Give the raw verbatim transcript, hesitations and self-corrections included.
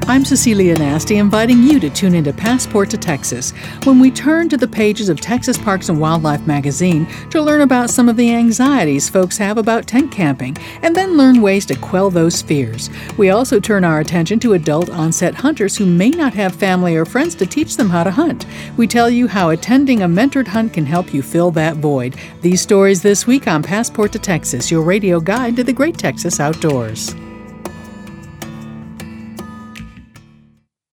I'm Cecilia Nasty, inviting you to tune into Passport to Texas when we turn to the pages of Texas Parks and Wildlife magazine to learn about some of the anxieties folks have about tent camping and then learn ways to quell those fears. We also turn our attention to adult onset hunters who may not have family or friends to teach them how to hunt. We tell you how attending a mentored hunt can help you fill that void. These stories this week on Passport to Texas, your radio guide to the great Texas outdoors.